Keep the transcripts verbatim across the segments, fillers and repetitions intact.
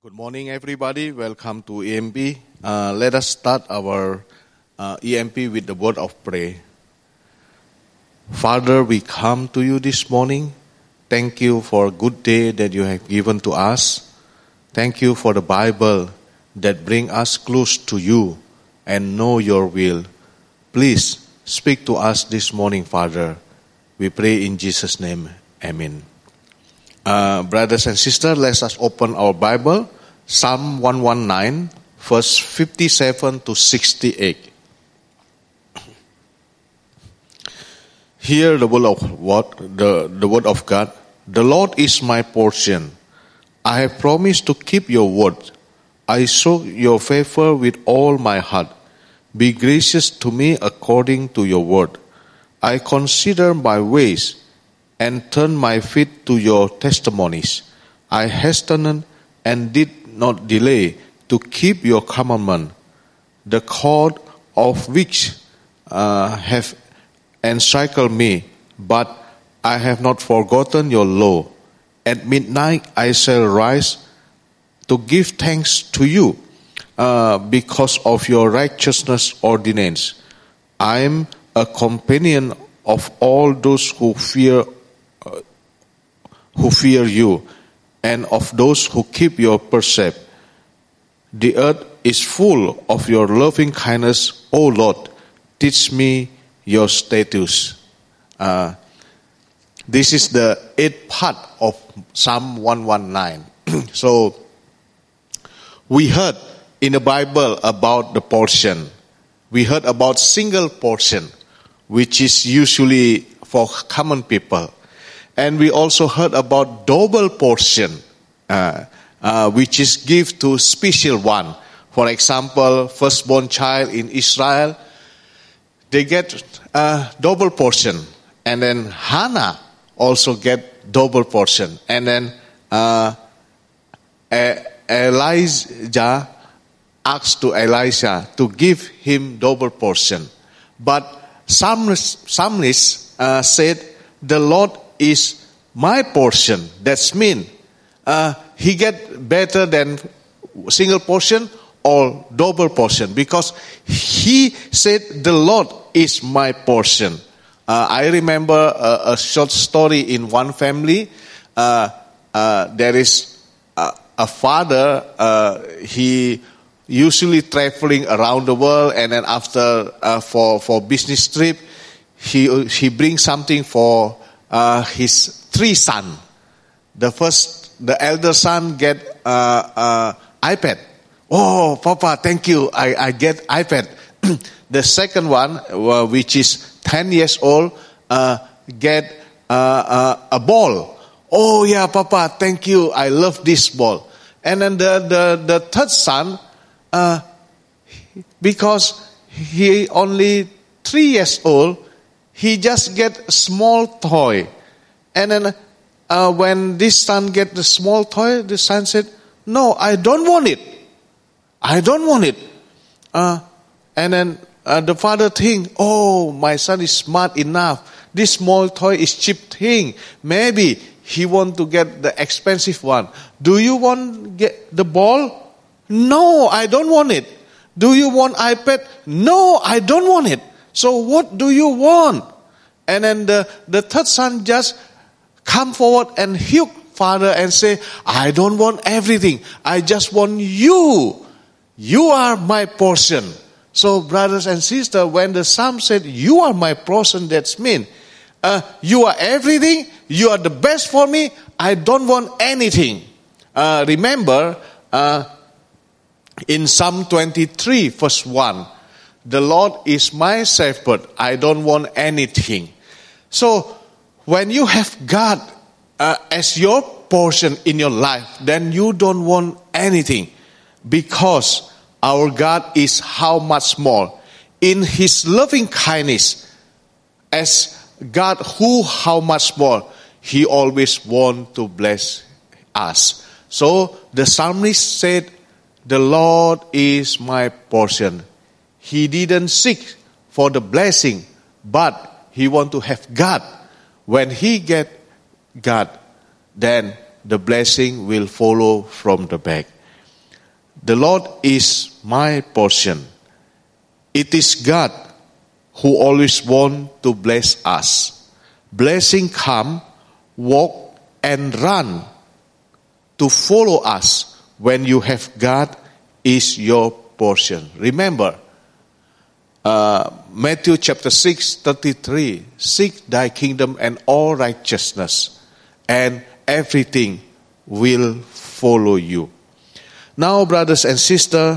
Good morning, everybody. Welcome to E M P. Uh, let us start our uh, E M P with the word of prayer. Father, we come to you this morning. Thank you for a good day that you have given to us. Thank you for the Bible that brings us close to you and know your will. Please speak to us this morning, Father. We pray in Jesus' name. Amen. Uh, brothers and sisters, let us open our Bible, Psalm one nineteen, verse fifty-seven to sixty-eight. Hear the word of what the, the word of God. The Lord is my portion. I have promised to keep your word. I sought your favor with all my heart. Be gracious to me according to your word. I consider my ways and turn my feet to your testimonies. I hastened and did not delay to keep your commandment, the cord of which uh, have encircled me, but I have not forgotten your law. At midnight I shall rise to give thanks to you uh, because of your righteousness ordinance. I am a companion of all those who fear uh, who fear you, and of those who keep your precept. The earth is full of your loving kindness, O Lord. Teach me your statutes. Uh, this is the eighth part of Psalm one nineteen. So, we heard in the Bible about the portion. We heard about single portion, which is usually for common people. And we also heard about double portion, uh, uh, which is give to special one. For example, firstborn child in Israel, they get a double portion. And then Hannah also get double portion. And then uh, Elijah asked to Elisha to give him double portion. But Psalmist, Psalmist uh, said, the Lord is my portion. That's mean uh, he get better than single portion or double portion, because he said the Lord is my portion. Uh, I remember a, a short story in one family. Uh, uh, there is a, a father. Uh, he usually traveling around the world, and then after uh, for for business trip, he he brings something for Uh, his three sons. The first, the elder son get uh, uh, iPad. Oh, Papa, thank you. I, I get iPad. The second one, uh, which is ten years old, uh, get uh, uh, a ball. Oh yeah, Papa, thank you. I love this ball. And then the the, the third son, uh, because he only three years old, he just get a small toy. And then uh, when this son get the small toy, the son said, no, I don't want it. I don't want it. Uh, and then uh, the father think, oh, my son is smart enough. This small toy is cheap thing. Maybe he want to get the expensive one. Do you want get the ball? No, I don't want it. Do you want iPad? No, I don't want it. So what do you want? And then the, the third son just come forward and hug father and say, I don't want everything. I just want you. You are my portion. So brothers and sisters, when the psalm said, you are my portion, that's mean, uh, you are everything. You are the best for me. I don't want anything. Uh, remember, uh, in Psalm twenty-three, verse one, the Lord is my shepherd. I don't want anything. So, when you have God uh, as your portion in your life, then you don't want anything. Because our God is how much more. In His loving kindness, as God who how much more, He always wants to bless us. So, the psalmist said, the Lord is my portion. He didn't seek for the blessing, but he want to have God. When he get God, then the blessing will follow from the back. The Lord is my portion. It is God who always wants to bless us. Blessing come, walk and run to follow us when you have God is your portion. Remember, uh, Matthew chapter six, thirty-three, seek thy kingdom and all righteousness, and everything will follow you. Now, brothers and sisters,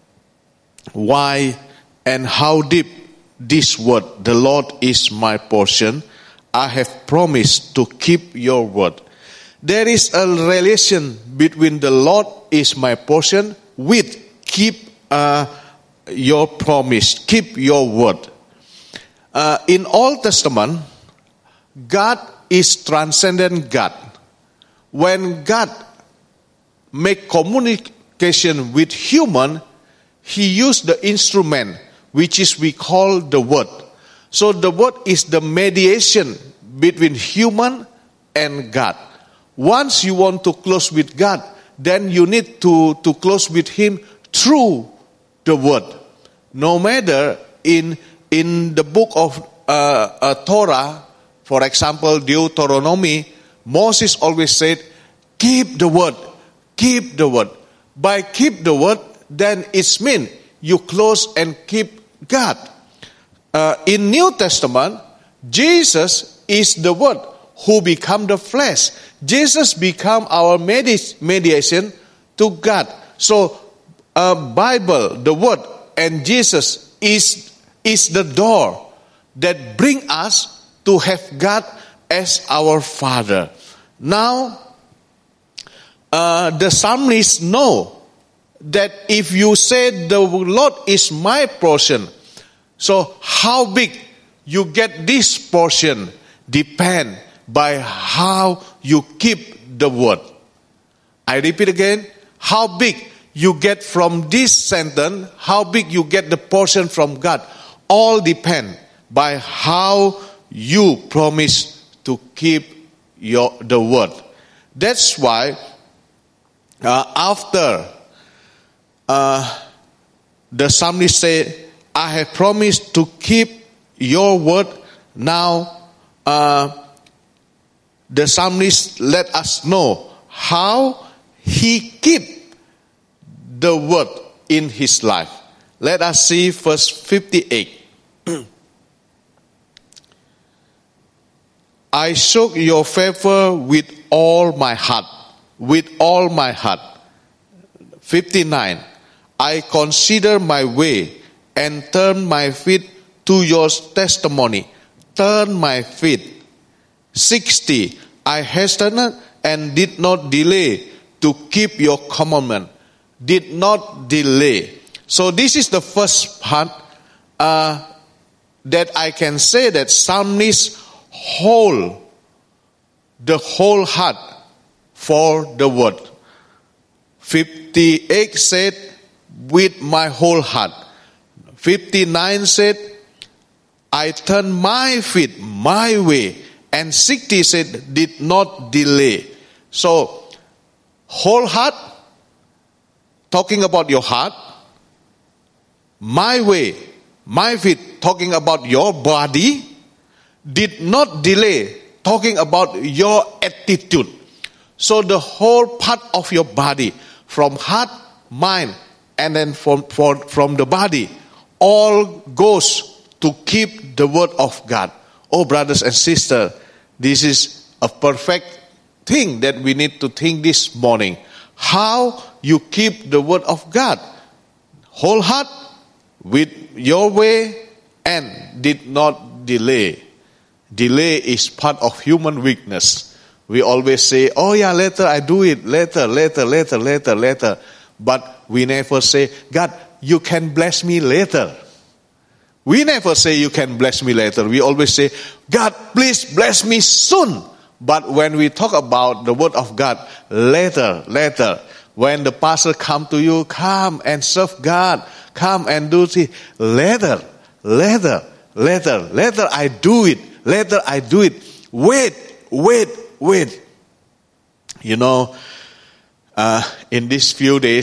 why and how deep this word, the Lord is my portion, I have promised to keep your word. There is a relation between the Lord is my portion with keep uh, your promise, keep your word. Uh, in Old Testament, God is transcendent God. When God make communication with human, He used the instrument which is we call the word. So the word is the mediation between human and God. Once you want to close with God, then you need to, to close with Him through the word. No matter in in the book of uh, uh, Torah, for example, Deuteronomy, Moses always said, keep the word, keep the word. By keep the word, then it means you close and keep God. Uh, in New Testament, Jesus is the word who become the flesh. Jesus become our medi- mediation to God. So, uh, Bible, the word, and Jesus is is the door that bring us to have God as our Father. Now, uh, the psalmists know that if you say the Lord is my portion, so how big you get this portion depend by how you keep the word. I repeat again, how big you get from this sentence, how big you get the portion from God, all depend by how you promise to keep your the word. That's why uh, after uh, the psalmist say, I have promised to keep your word. Now uh, the psalmist let us know how he keep the word in his life. Let us see verse fifty-eight. I sought your favor with all my heart, with all my heart. fifty-nine. I consider my way and turn my feet to your testimony. Turn my feet. sixty. I hastened and did not delay to keep your commandment. Did not delay. So this is the first part uh, that I can say that psalmist hold the whole heart for the word. fifty-eight said, with my whole heart. fifty-nine said, I turn my feet my way. And sixty said, did not delay. So, whole heart, talking about your heart. My way, my feet, talking about your body. Did not delay, talking about your attitude. So the whole part of your body, from heart, mind, and then from, for, from the body, all goes to keep the word of God. Oh, brothers and sisters, this is a perfect thing that we need to think this morning. How you keep the word of God. Whole heart, with your way, and did not delay. Delay is part of human weakness. We always say, oh yeah, later I do it, later, later, later, later, later. But we never say, God, you can bless me later. We never say you can bless me later. We always say, God, please bless me soon. But when we talk about the word of God, later, later, when the pastor come to you, come and serve God, come and do it. Later, later, later, later I do it. Later I do it. Wait, wait, wait. You know, uh, in these few days,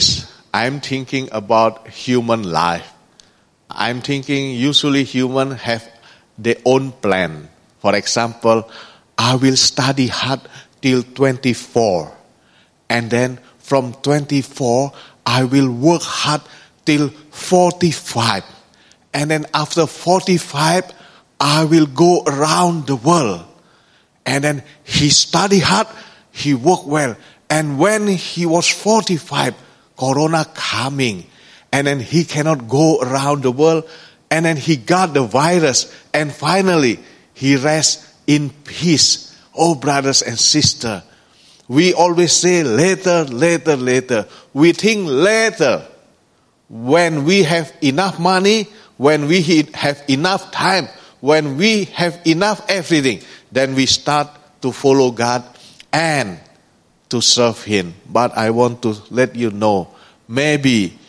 I'm thinking about human life. I'm thinking usually human have their own plan. For example, I will study hard till twenty-four. And then from twenty-four, I will work hard till forty-five. And then after forty-five, I will go around the world. And then he study hard, he work well. And when he was forty-five, Corona coming. And then he cannot go around the world. And then he got the virus. And finally, he rests in peace. Oh, brothers and sisters, we always say later, later, later. We think later. When we have enough money, when we have enough time, when we have enough everything, then we start to follow God and to serve Him. But I want to let you know, maybe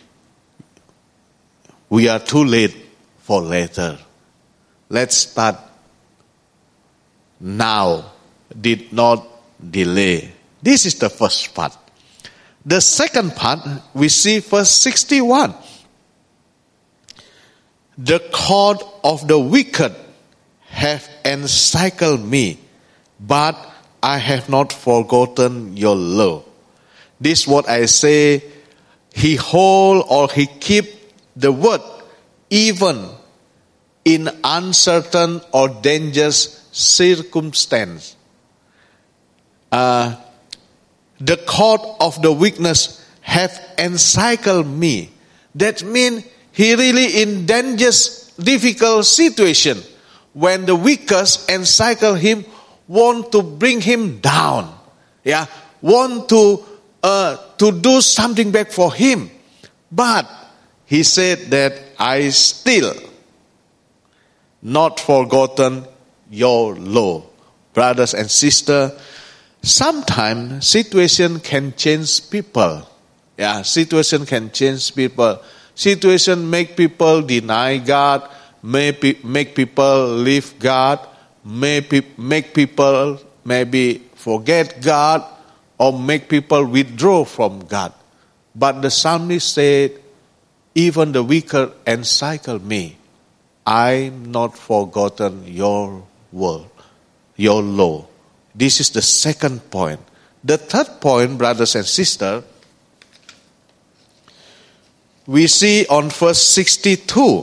we are too late for later. Let's start now. Did not delay. This is the first part. The second part, we see verse sixty-one. The cord of the wicked have encircled me, but I have not forgotten your law. This is what I say, he hold or he keep the word, even in uncertain or dangerous circumstance. Uh, the cord of the weakness have encircled me. That means he really in dangerous, difficult situation. When the weakest encircle him, want to bring him down. Yeah, want to uh, to do something back for him. But he said that I still not forgotten your law. Brothers and sisters, sometimes situation can change people. Yeah, situation can change people. Situation make people deny God, make, make people leave God, make, make people maybe forget God, or make people withdraw from God. But the psalmist said, even the wicked encircle me. I'm not forgotten your word, your law. This is the second point. The third point, brothers and sisters, we see on verse sixty-two.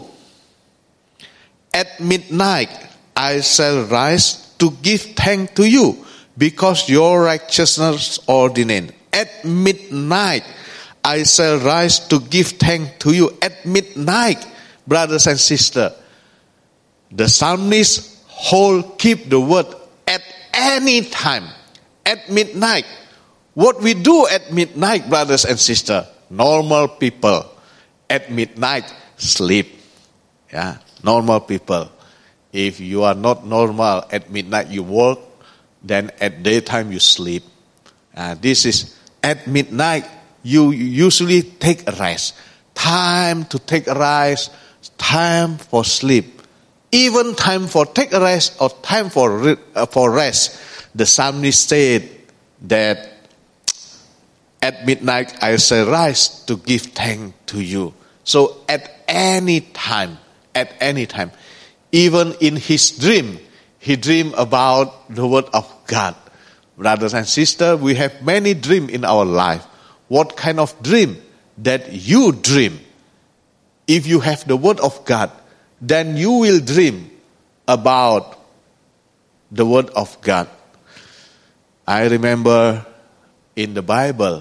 At midnight I shall rise to give thanks to you, because your righteousness ordained. At midnight I shall rise to give thanks to you. At midnight, brothers and sisters, the psalmist hold, keep the word at any time. At midnight. What we do at midnight, brothers and sisters, normal people at midnight sleep. Yeah, normal people. If you are not normal, at midnight you work, then at daytime you sleep. Uh, this is at midnight you usually take a rest. Time to take a rest, time for sleep. Even time for take a rest or time for uh, for rest. The psalmist said that at midnight I shall rise to give thanks to you. So at any time, at any time, even in his dream, he dreamed about the word of God. Brothers and sisters, we have many dreams in our life. What kind of dream that you dream? If you have the word of God, then you will dream about the word of God. I remember in the Bible,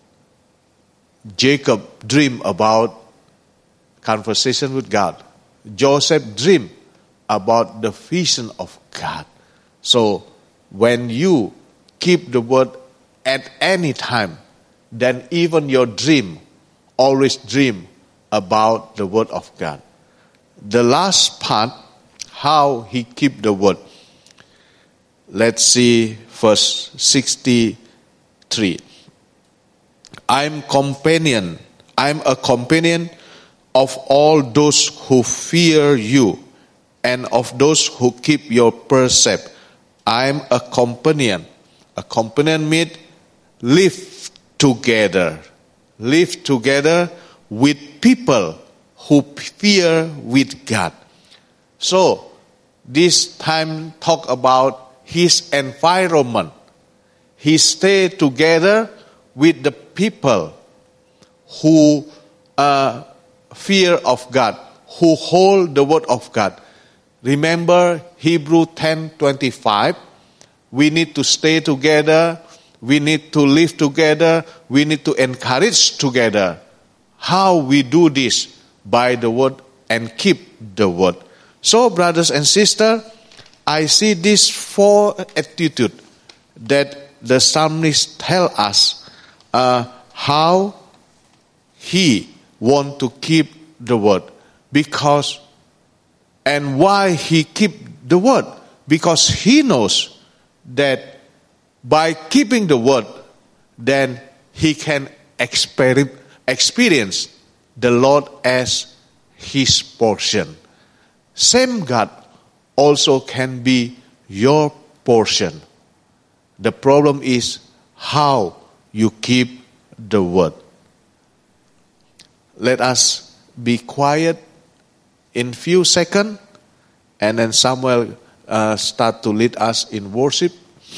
Jacob dreamed about conversation with God. Joseph dreamed about the vision of God. So when you keep the word at any time, then even your dream always dream about the word of God. The last part, how he keep the word. Let's see verse sixty-three. I'm companion. I'm a companion of all those who fear you and of those who keep your precept. I'm a companion. A companion means live together. live together with people who fear with God. So, this time talk about his environment. He stay together with the people who uh, fear of God, who hold the word of God. Remember Hebrews ten twenty-five. We need to stay together. We need to live together. We need to encourage together. How we do this? By the word and keep the word. So, brothers and sisters, I see these four attitudes that the psalmist tell us uh, how he want to keep the word. Because, and why he keep the word? Because he knows that by keeping the word, then he can exper- experience the Lord as his portion. Same God also can be your portion. The problem is how you keep the word. Let us be quiet in few seconds, and then Samuel uh, start to lead us in worship.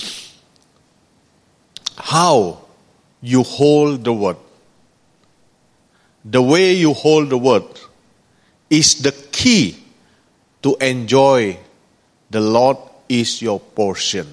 How you hold the word. The way you hold the word is the key to enjoy the Lord is your portion.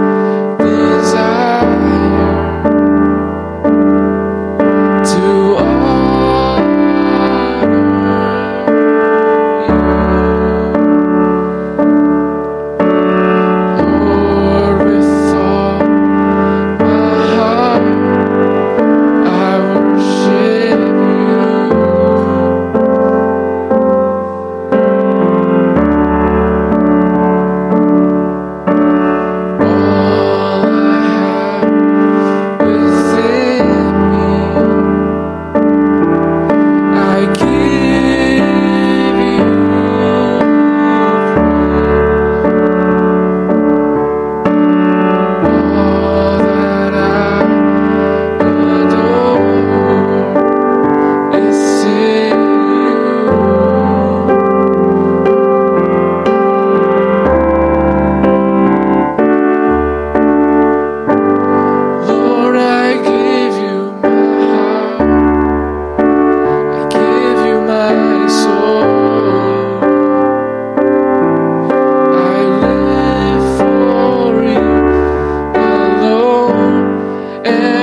To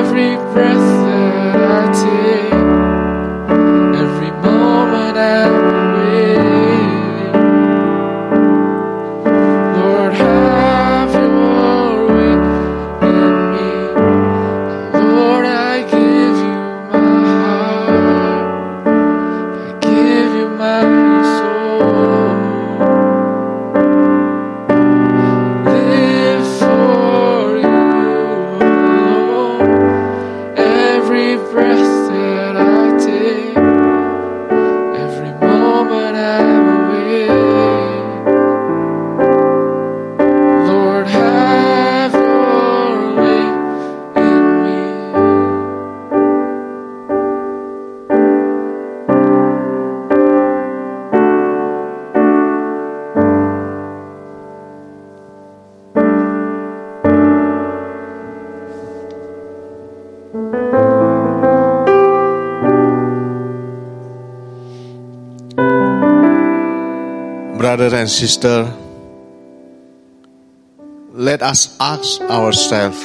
every breath that I take, every moment I'm awake. Lord, have your way in me. Lord, I give you my heart. I give you my soul. Live for you alone. Every breath that I take, every moment I'm awake. Lord, have your way in me. Brother and sister, let us ask ourselves,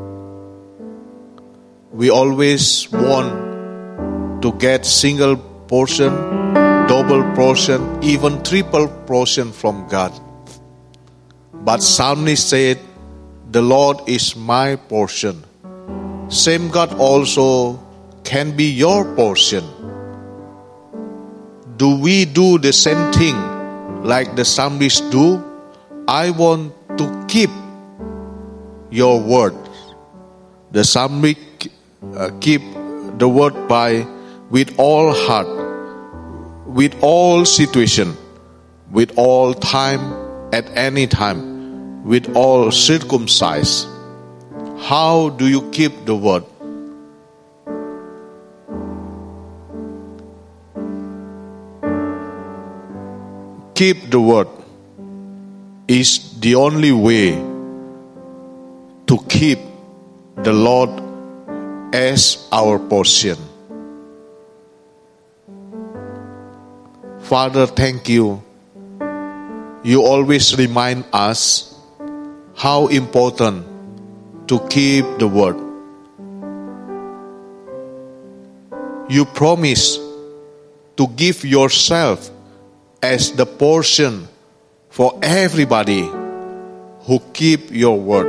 we always want to get single portion, double portion, even triple portion from God. But Psalmist said, the Lord is my portion. Same God also can be your portion. Do we do the same thing like the psalmist do? I want to keep your word. The psalmist uh, keep the word by with all heart, with all situation, with all time, at any time, with all circumstance. How do you keep the word? Keep the word is the only way to keep the Lord as our portion. Father, thank you. You always remind us how important to keep the word. You promise to give yourself as the portion for everybody who keep your word.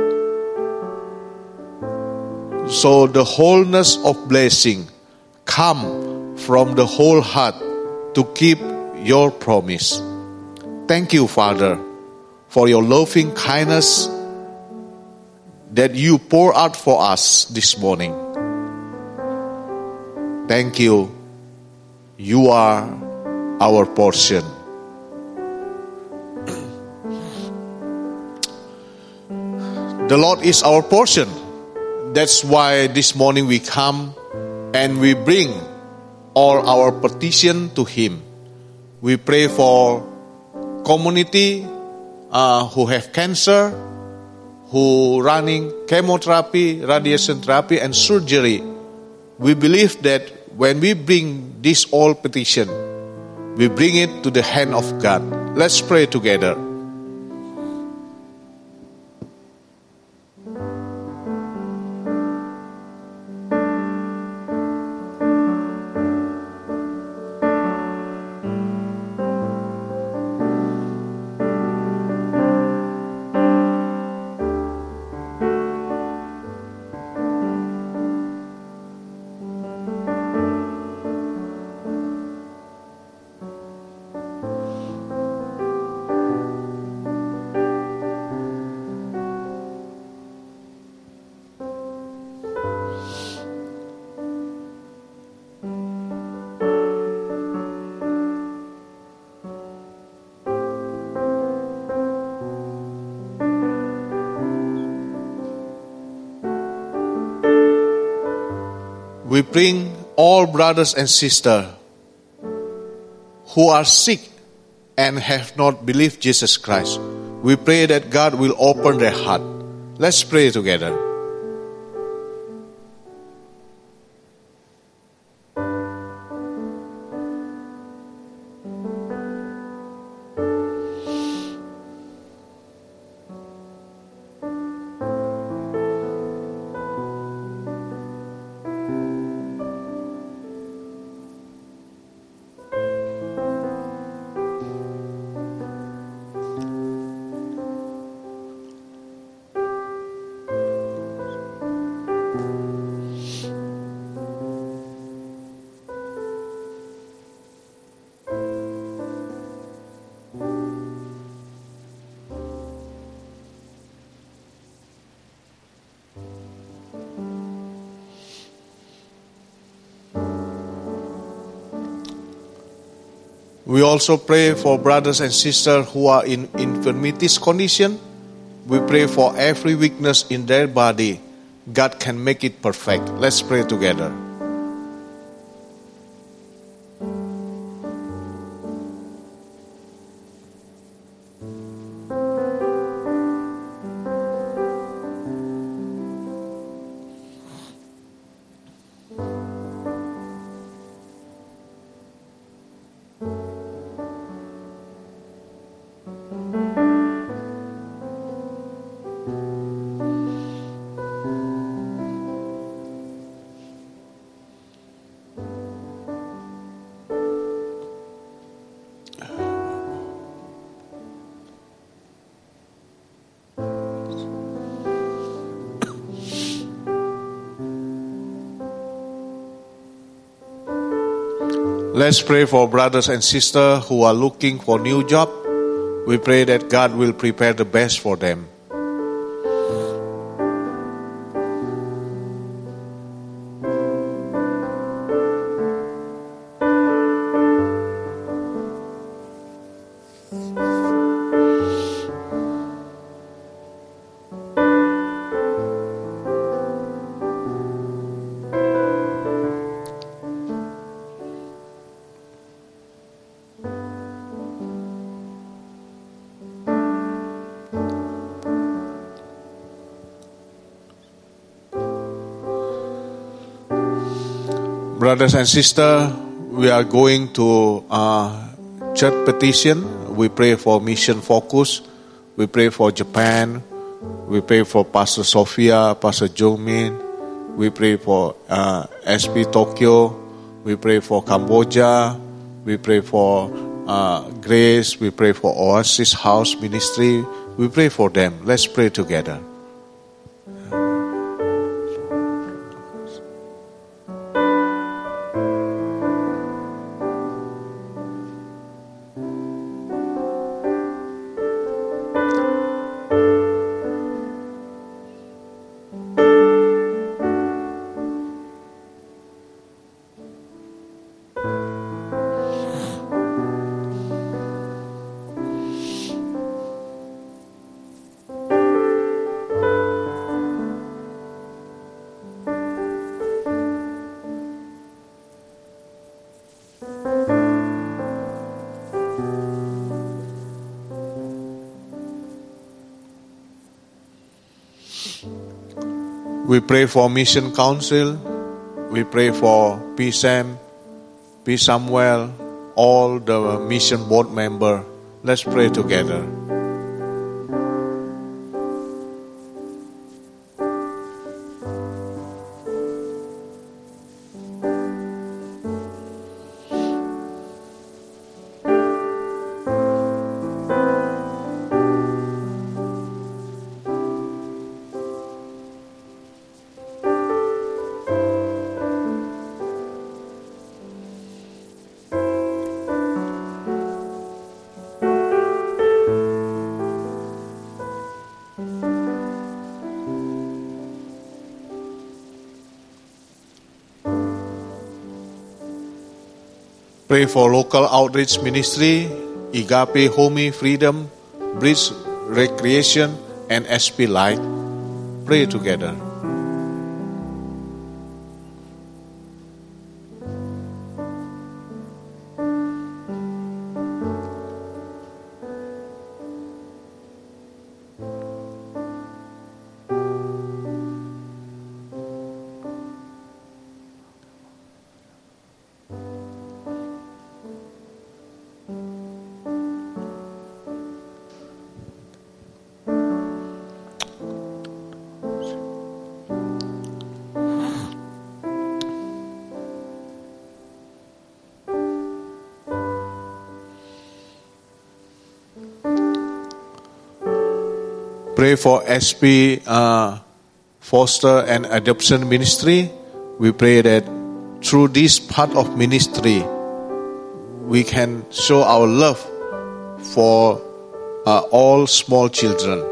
So the wholeness of blessing come from the whole heart to keep your promise. Thank you, Father, for your loving kindness that you pour out for us this morning. Thank you. You are our portion. The Lord is our portion. That's why this morning we come and we bring all our petition to Him. We pray for community uh, who have cancer, who running chemotherapy, radiation therapy, and surgery. We believe that when we bring this all petition, we bring it to the hand of God. Let's pray together. We bring all brothers and sisters who are sick and have not believed Jesus Christ. We pray that God will open their heart. Let's pray together. We also pray for brothers and sisters who are in infirmities condition. We pray for every weakness in their body. God can make it perfect. Let's pray together. Let's pray for brothers and sisters who are looking for new job. We pray that God will prepare the best for them. Brothers and sisters, we are going to uh, church petition. We pray for mission focus. We pray for Japan. We pray for Pastor Sophia, Pastor Jomin. We pray for uh, S P Tokyo. We pray for Cambodia. We pray for uh, Grace. We pray for Oasis House Ministry. We pray for them. Let's pray together. We pray for Mission Council. We pray for P. Sam, P. Samuel, all the mission board members. Let's pray together. Pray for local outreach ministry, Agape Home Freedom, Bridge Recreation, and S P Light. Pray together. Pray for S P uh, Foster and Adoption Ministry. We pray that through this part of ministry, we can show our love for uh, all small children.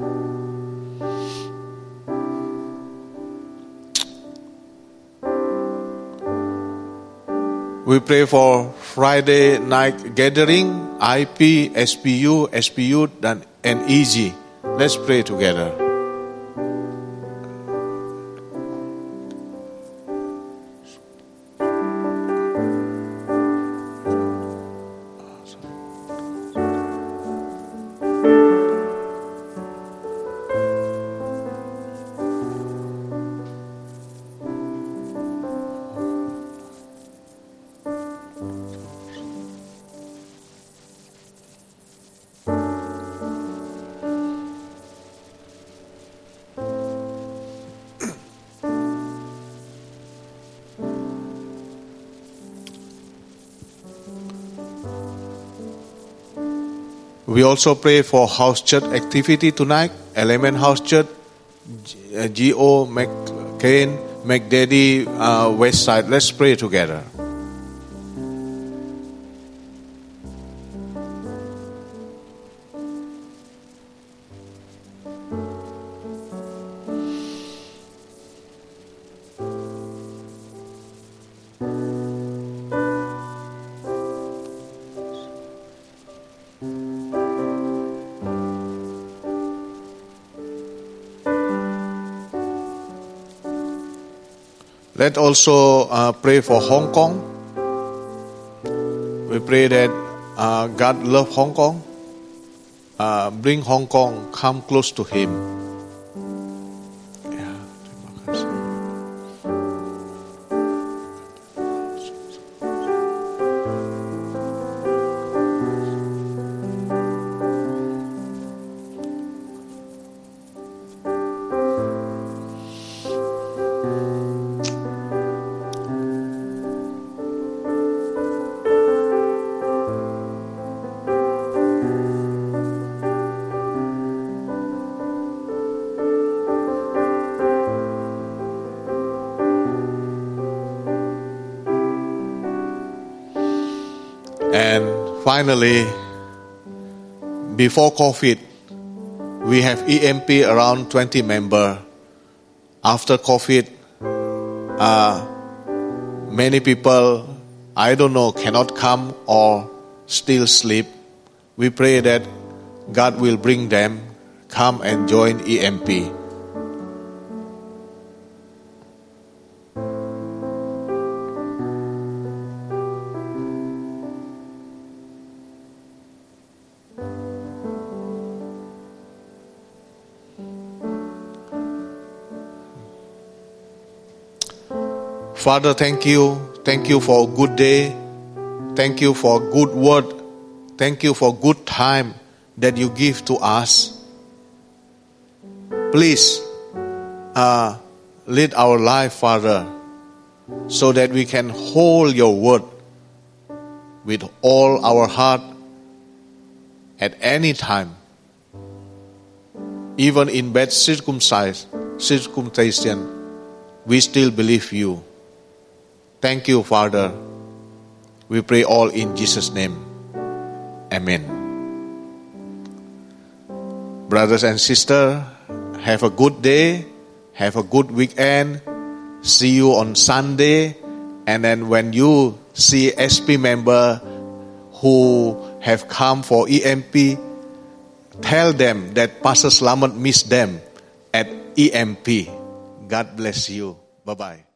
We pray for Friday night gathering, I P, S P U, S P U, and E G. Let's pray together. We also pray for house church activity tonight. Element House Church, G O McCain, McDaddy, uh, West Side. Let's pray together. Let's also uh, pray for Hong Kong. We pray that uh, God love Hong Kong. Uh, bring Hong Kong, come close to Him. Yeah. And finally, before COVID, we have E M P around twenty members. After COVID, uh, many people, I don't know, cannot come or still sleep. We pray that God will bring them, come and join E M P. Father, thank you. Thank you for a good day. Thank you for good word. Thank you for good time that you give to us. Please uh, lead our life, Father, so that we can hold your word with all our heart at any time. Even in bad circumstances, we still believe you. Thank you, Father. We pray all in Jesus' name. Amen. Brothers and sisters, have a good day. Have a good weekend. See you on Sunday. And then when you see S P member who have come for E M P, tell them that Pastor Slamet missed them at E M P. God bless you. Bye-bye.